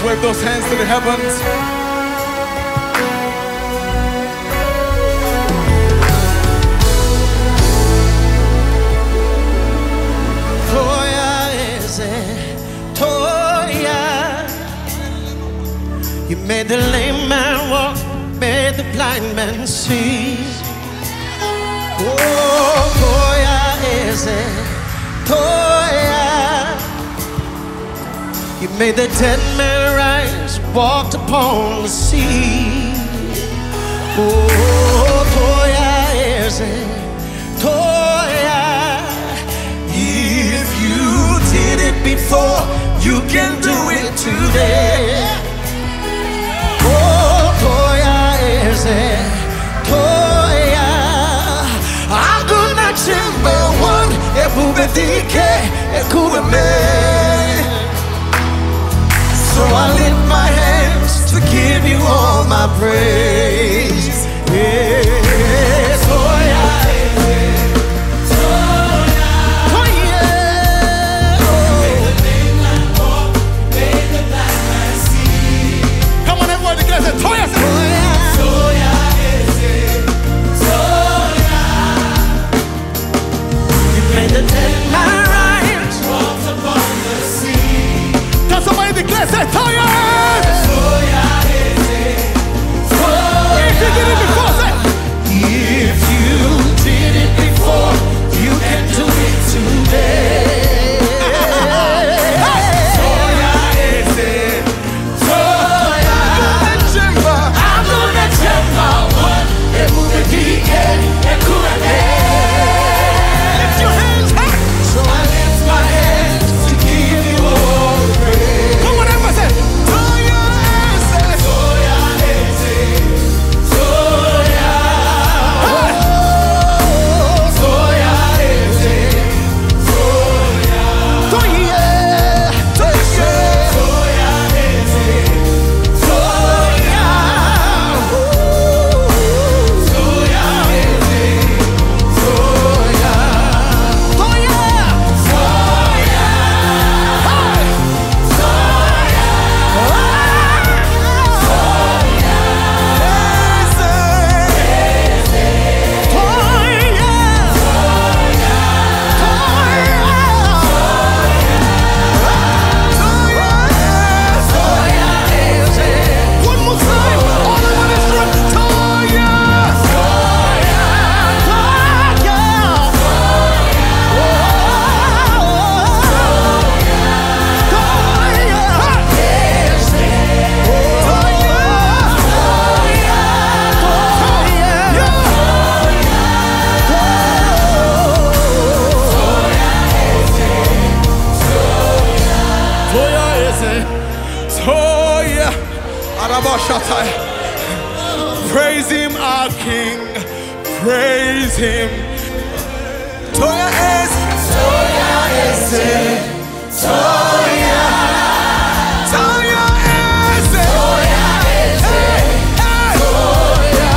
Wave those hands to the heavens. Toya ese, Toya. You made the lame man walk, made the blind man see. Oh, Toya ese, Toya. You made the dead man rise, walked upon the sea. Oh, Toya ese, Toya. If you did it before, you can do it today. Oh, Toya ese, Toya. Hakuna chimba one, ebubedike, ekueme. So I lift my hands to give you all my praise. Yes, Toya, Toya, Toya. Made the lame man walk, made the blind man see. Come on, everyone together. Toya, say. Toya is it, Toya. You made the dead man rise, Walked upon the sea. Can somebody declare, say, Toya! Toya is it, Toya. If you did it before, say. if you did it before, you can do it today. Toya is it, Toya. I'm gonna jump out one, ebubedike, ekueme. Lift your hands high. So I lift my hands to give you all the praise. Come on, everyone, say, Toya, say. Toya is it, Toya. Toya is it, Toya. Toya, Toya, Toya is it, Toya. Toya is it, Toya. Toya. One more time. All I want is to Toya. Toya is it. Toya. Arabashatai. Praise him, our King. Praise him. Toya is. Toya is it, Toya. Toya is it. Toya is it, Toya.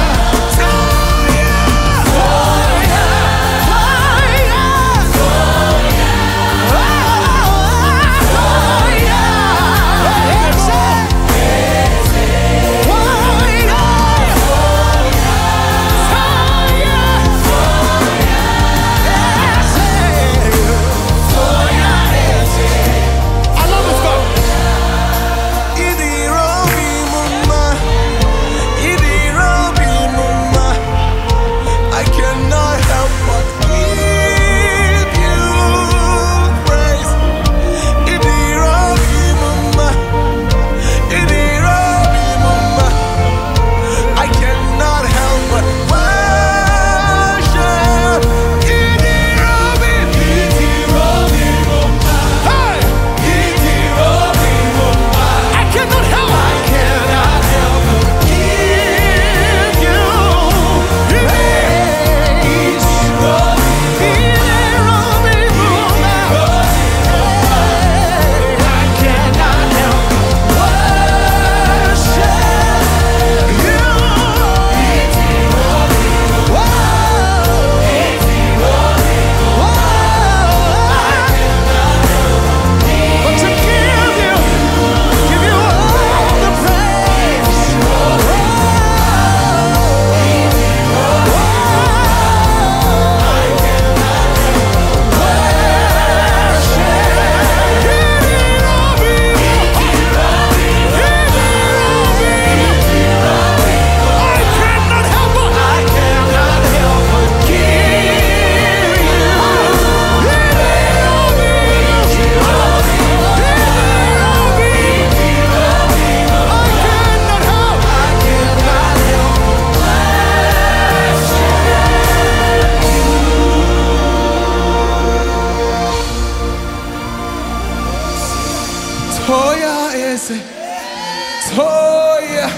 Toya Toya ese. Toya.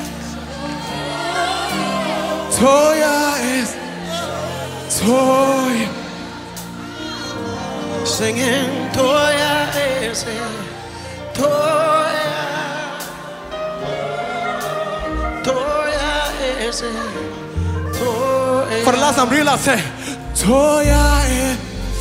Toya ese. Toya. Singing Toya ese. Toya. Toya ese. Toya. For the last time, real, I say, Toya ese.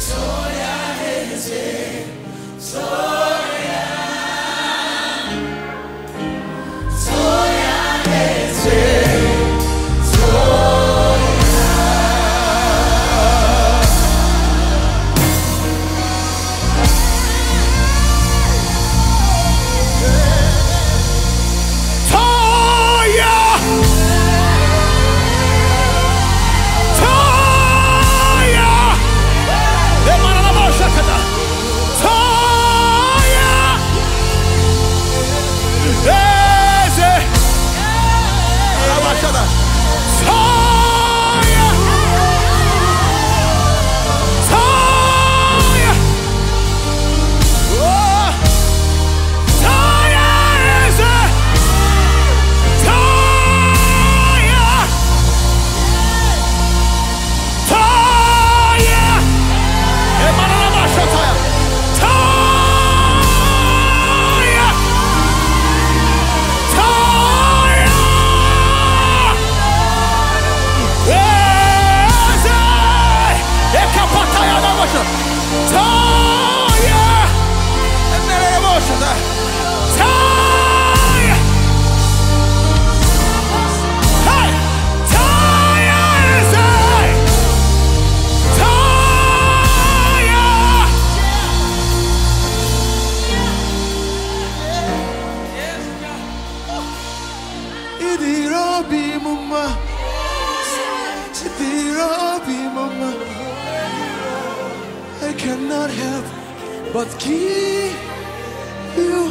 I cannot help but give you.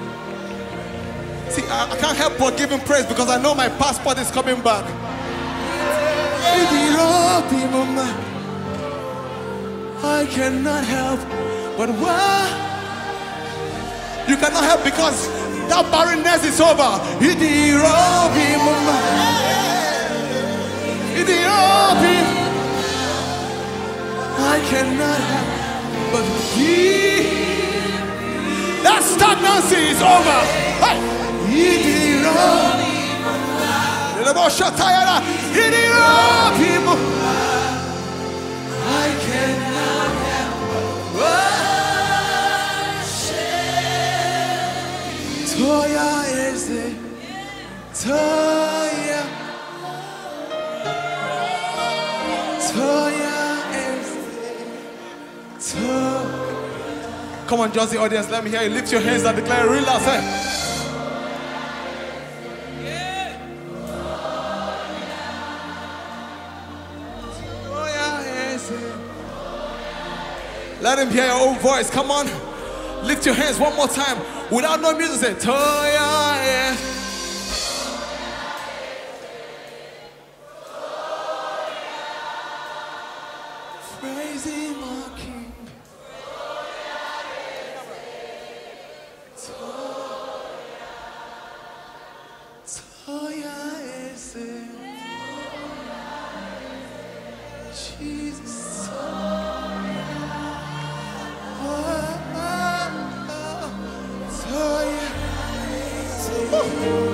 See, I can't help but give him praise because I know my passport is coming back. I cannot help but what? You cannot help because that barrenness is over. I cannot help but give. That stagnancy is over. Hey. I cannot help but worship. Toya is it? Toya. Toya is it? Toya. Come on, Josie audience, let me hear you. Lift your hands and declare real loud. Say. Let him hear your own voice. Come on. Lift your hands one more time. Without no music, say, Toya, yeah. Praise him, our King. Toya, is it? Jesus. Toya.